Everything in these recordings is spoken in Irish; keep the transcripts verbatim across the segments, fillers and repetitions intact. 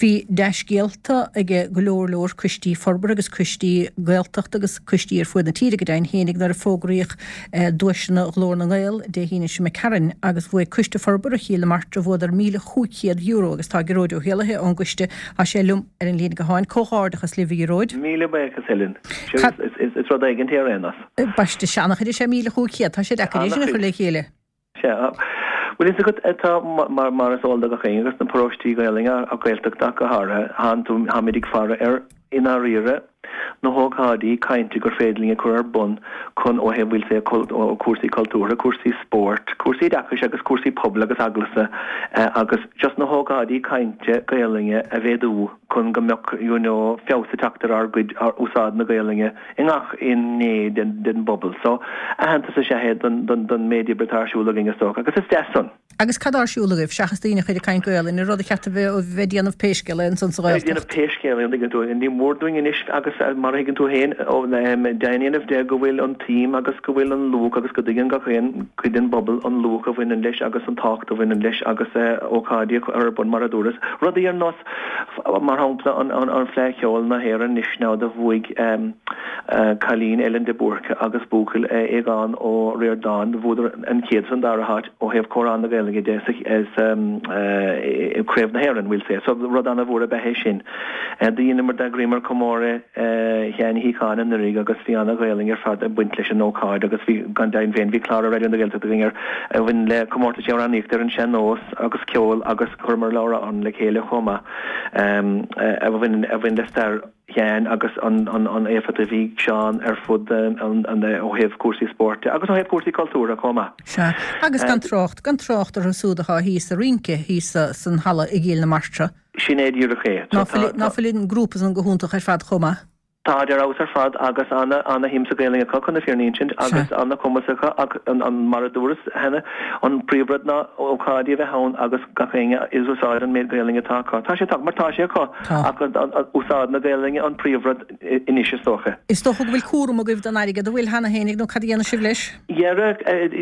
Bhí deis géalta ige golóirlóir custí forbar agus custí gaeltacht agus custí ar fuad na tíre go dain hénig nar a fógraíoch dúisina glór na gael de híine sem me caran agus bhui custa forbar a chéle martra bhd ar míle chúchéad euro agus tá geróide ó héalathe an guiste a sé lum ar an lína go háin cóárdachas livi geróid. Míle beachas helin. Is rud aigen téar énas. Baiste seannach idir sé míle chúchéad, tá sé decaréisina chu le chéile. Well, is a good eta mar mar is all the going agus na prosti gailinga a gaeltach da go hara han to hamidig fara er in arire no hog hadi kainti gur fédlinge kur bon kon o he vil se kol o kursi kultura kursi sport kursi dakus agus kursi public agus aglasa agus just no hog hadi kainti gailinge a vedu kon gamok you know fjausa taktar ar good ar usad na gailinge ingach in ne den den bubble so a han to se head den den den media britar shulaging a stock agus is desson agus cadar siúlagah seachastíine chuidir cain goil in rud a cheata bheith ó bheitdíanamh péisceile in san saáil. Bheitdíanamh péisceile an digan tú in ní mór doing in isis agus mar higann tú héin ó daanaanamh de go bhfuil an tím agus go bhfuil an lúg agus go digan go chéin chuidin bobbal an lúg a bhfuin an leis agus an tácht a bhfuin an leis agus ócádia ar bon maradúras. Rud í ar nos mar hampla an an fleiceol na héir an nisná de bhuaig Calín Ellen de Burke agus búcail ag an ó Riordan bhúdar an céad san dar a hat ó hebh córán na gaelinge desig as um uh crave na heron will say so rodana vora be sin and the number da grimer komore uh hen he kan in the rig agus fiana gaelinge for the buntliche no card agus vi gan down vein vi clara ready on the gelta ringer when le komorte jara nik der en chenos agus kjol agus kurmer laura on le hele homa um uh when when the star Jan agus an an an F T V Sean er fud an an the o hef kursi sport agus o hef kursi kultura koma. Sha agus gan trocht gan trocht er súda ha hís a rinke hís san halla igil na marstra. Sinéad Jurché. Na na felin grúpas an gohúnta ar fad choma. Tá der aus ar fad agus anna anna himsa gailinga co an fearníint agus anna comasacha an an maradúras hena an príomhrad na ócádi bheith hán agus gachéinge is úsáid an méid gailinga táá. Tá sé tak mar tá sé có úsáid na gailinga an príomhrad iníise socha. Is doch bhfuil cuarum a gibh an aige do bhfuil hena hénig nó cadíanana si leis? Dhearach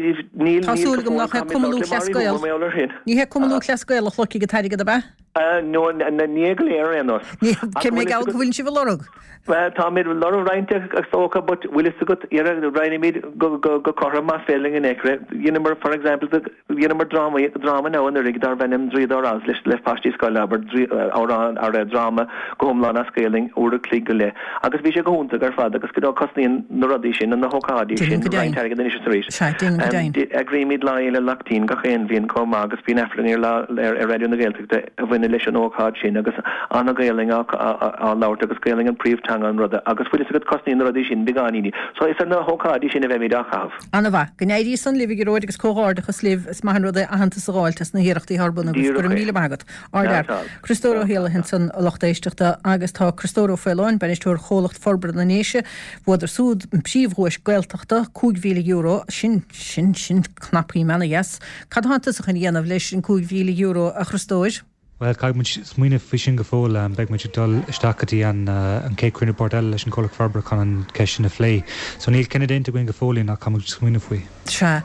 níl Tásúlagam nach he cumú leascoil. Ní he cumú leascoil a chloci go taige a bheith? No, na nígal éar anos. Ní mé gáil go bhfuil si bh lorug? Well, tá mid lot of reinte soka but will is good era the rainy mid go go go corma failing in ekre you number for example the you number drama drama now in the rig dar venom three dollars list left past this call aber or on our drama go home lana scaling or cliggle agus vi go hunta gar fada agus go costin no audition and the hokadition right target the initial agree mid line lactin go hen vin com agus bin after near la radio in the gale to when election no card chin agus an gailing a laut agus scaling and pre an rudder agus fuil a costí in audition beganí so is na hoka audition a mi dachaf Anna va gnéirí san livi geróid agus cóárdachas liv is mahan rud a hananta sáiltas na hiachtaí harbun agus gur míle magat ardar Christóro héle hin san lochtéisteachta agus tá Christóro Fellain benistúr cholacht forbrad na néise bhd er súd príomhhuis gaeltachta two thousand euro sin sin sin knapí mena yes cad hananta a chan dhéanamh leis sin two thousand euro a Christóis Well, cai muid smuoine fishing go fóil an beag muid dul istacatí an an cé cuine bordel leis an Coleg Farber chun an ceisina flé. So níl cinna déanta goin go fólaí nach cai muid smuoine faoi. Se.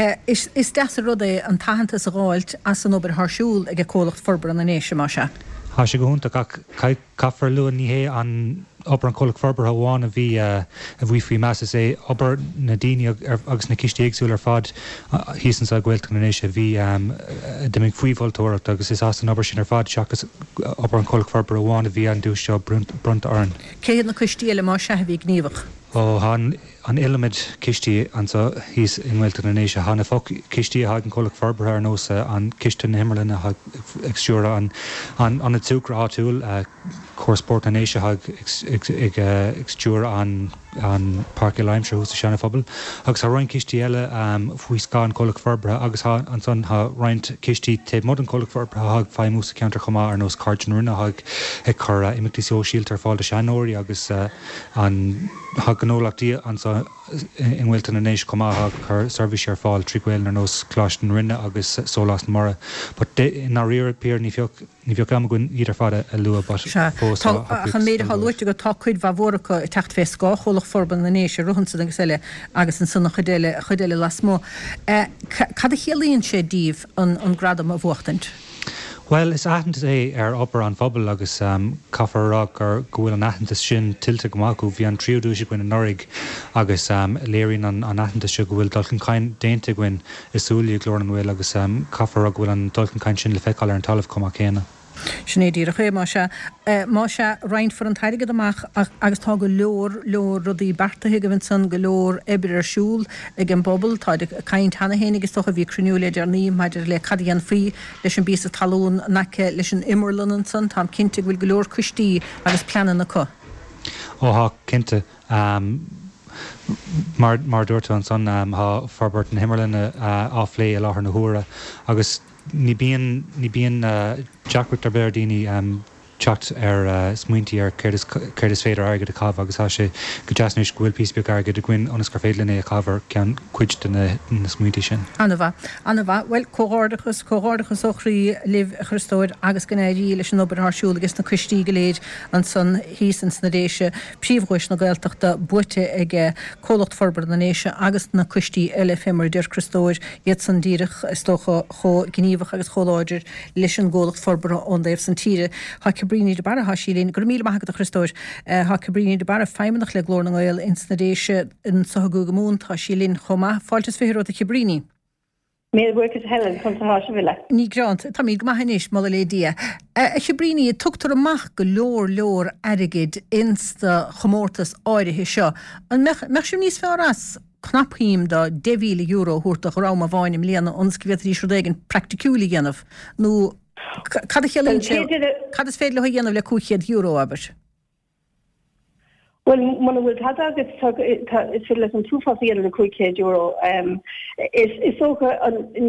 Is is deas a rud é an tahananta a gáilt as an obair thsúil ag Coleg Farber an néise má se. Tá sé go húnta cai caafar luan ní hé an obair an Coleg Farber háháin a bhí a bhí faoi measa é obair na daine agus na cistí éagsúil ar fad hísan sa ghfuilta na néise bhí de faoiháiltóireacht agus is as an obair sin ar fad seachas obair an Coleg Farber háháin a bhí an dús seo brunt arn. Céad na cistí eile má se bhí gníomhach? Ó han an ilmid cistí an sa hís in bhfuilta na néise hána fo cistí a an Coleg Farber ar nósa an ciste na himmerlin a exúra an an an túcra áúil chósport na néise ag exúra an an Parque Lime show sena fabel agus ha roin cistí eile um fui ska an Coleg Farber agus ha an son ha roint cistí te modern Coleg Farber ha fai mús counter chama ar nos carton runa ha e cora imictisio shield ar fáil de Shanori agus an ha ganolachti an so in Wilton and Nash come out her service your fall trickwell or nos clashed rinne agus so last mara but in our rear appear ni fio ni fio kam gun either fada a lua but post han made halloit go takid vavorka tacht feska holch forban na Nash ruhun sin sele agus an sunna chedele chedele lasmo eh cad a helíonn sé díomh an an gradam a bhuachtant. Well, is aithint é ar opair an phobal agus um, cafarrach ar gohfuil an aithint sin tiltte gomaú bhí an tríú dúise goin an norig agus um, léirín an, an aithint se gohfuil dulcan cain déinte goin isúlaí glór an bhfuil agus um, cafarrach gohfuil an dulcan cain sin le feicáil ar an talamh comach chéna. Sinnédír a ché má se má se reint for an taige amach agus tá go leor leor rudí bertathe go bhain san go leor ebre arsúl ag an bobbal tá caiint hena hénig is stocha bhí cruúléidir ní maididir le cadíon frí leis an bí a talún nace leis an immerlanan san tá cinnte bhfuil go leor custí agus planan na co. Óá cinnte um, mar mar dúirta an san um, há Forbert an Himmerlinne uh, áflé a láthar na húra agus ní bíon ní bíon uh, Jack Victor Berdini um, chat ar uh, smuintí ar Curtis féidir aige a cabh agus há sé go deasnis gohfuil písbeag aige de gin onas gur féidlin é a cabhar cean cuid na smuintí sin. Anna bha, Anna bha, well cóghardachas cóghardachas ochraí liv Christóid agus gnéirí leis an obair thsúil agus na cuistí go léid an san hísans na déise príomhhuis na gailteachta buite ag cólacht forbar na néise agus na cuistí eile fémar deir Christóid iad san díirich stocha cho gníomhach agus choláidir leis an ggólacht forbar ón daobh san tíre. Bríní de bara hasílín gur míle maithe a Christóir ha bríní de bara feimmenach le glór na gáil in snadéise in sa go gomún tá sílín chomá fáiltas féhir a chibríní. Mé buchas Helen chun tá se bhile. Ní grant tá míad maithis má le dia. A chibríní tugtar amach go leor leor airigid insta chomórtas áirithe seo. An mech sem níos fearras knaphím da devíle euro húrta ráma bháinnim léana onscivétí srodégan practicúli gennaf. Nú Cad is féad le dhéanamh le cúchéad euro aber? Well, man bhfuil tá agus is fi leis an túfáíana le cúchéad euro. Is socha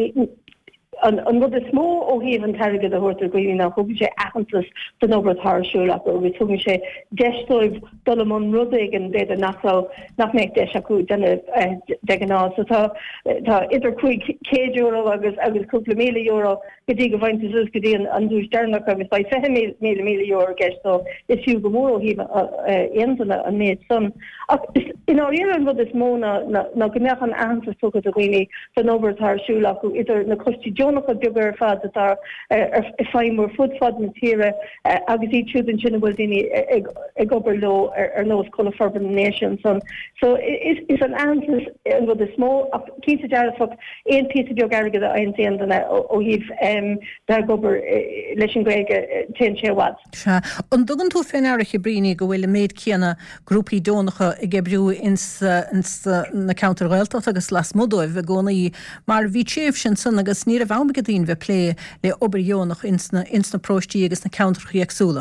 an rud is smó ó híomh an taige a thuirta goí nach chubi sé achantas den obair thsúla go bhí tugann sé deistóibh dul an rudaig an déad nachá nach méid deis acu denna deganá. So tá tá idir chuig céad euro agus agus cúpla míle euro go dtí go bhaint sus go dtí an dúis dearnach agus ba fe míle míle euro gceist so is fiú go mór ó híomh aontainna an méid san. In áirí an rud is mó na go meach an achantas tucha a ghoine den obair thsúla acu idir na costí Jonach a biogur fad that are a fine more food fad na tíre agus í trúd an sinna bhfuil daoine ag obair lo ar nós colla forbar na nation son. So is is an answer an bhd is smó cí a dearfach éon pí beag aige a ein déanana ó híh dar gobar leis an gréige ten sé wad. An dugan tú féin air chibríní go bhfuil méid cíanna grúpaí dónacha i gebrú ins na counterhilta agus las modóibh a gcónaí mar bhí tíomh sin san agus ní a bhhaim go dtíon bheith lé le obair dónach insna insna próistí agus na counterchaí agsúla.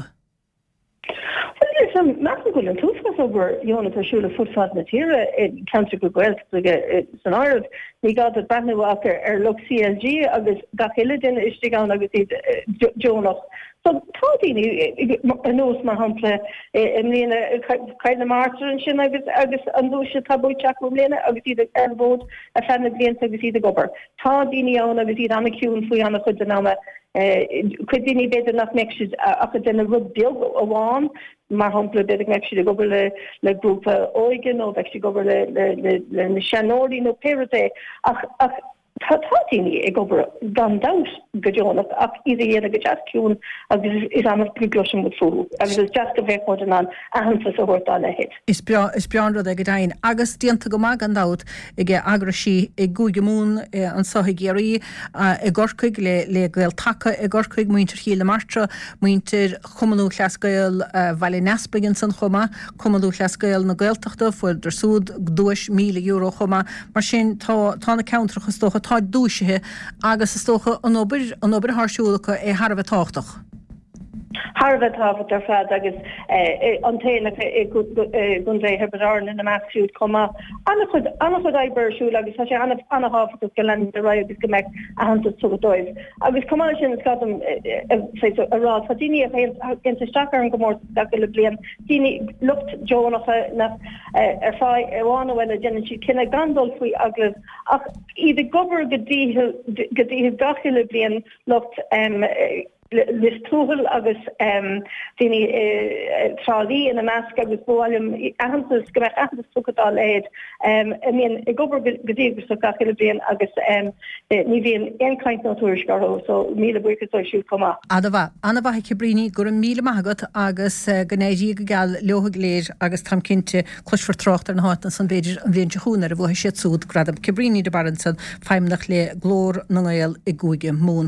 Well, Mac go an túfas over Jona Persúla futfad na tíre in County go Gwelt san áirih ní gá a banhaachar ar lu C L G agus gachiile den istí gan agus Jonach. So tádaine an nós mar hapla in líana caiid na mátar an sin agus agus an dúise tabúteach go léana agus iad ar bód a fena blianta agus iad gobar. Tá daine ann agus iad anna ciún faoi anna chud an náma chuid daine beidir nach meid a chu denna rud beag a bháin mar hapla beidir meid siad a gobar le le grúpa óigen ó bheith si gobar le le na seanóirí nó péirité ach ach tátíine ag gobar gan daus go Jonach ach iad dhéana go deas ciún agus is am glúsin go fú agus is deas go bheith an an ahananta a bhirtá le hit. Is is beanrad ag dain agus dianta go mag an dat ag agrasí ag gúige mún an sohi géirí i gorcuig le le gail take i gorcuig muintir híle martra muintir chumanú chlascail bhaile nespagan san chuma chumanú chlascail na gailteachta fuil der súd dúis míle euro chuma mar sin tá tána countercha stocha tá dúisithe agus is stocha an obair an obair thsúlacha é Harbh táchtach. Harbh táfat ar fad agus an téanacha gun ré hebreáin in na measúd comma anna chud anna chud éibirsúil agus tá sé anna anna háfatas go lenin de ra agus go meid ahananta tugadóibh. Agus comá sin is gadam ará tá daine a intasteachar an gomór da go le blian daine lucht Jonacha na ar fá bhána bhfuil dénn si cinna gandul faoi aglah ach iad gobar go dtíthe go dtíthe gachi le blian lucht lis túhel agus déine trálí in a measca agus bólim ahantas go ahantas tugadá leid mén i gobar godégur so gachile blian agus ní bhíon einkaint náúris garó so míle buchas ó siú comá. Adha anna bhaith cibríní gur an míle magat agus gnéidí go gal leothag léir agus tam cinnte chluisfor trocht ar na hátan san beidir an bhíon chuúnar a bhfuil sé súd gradam cibríní de baran san feimnach le glór na ngail i gúige mún.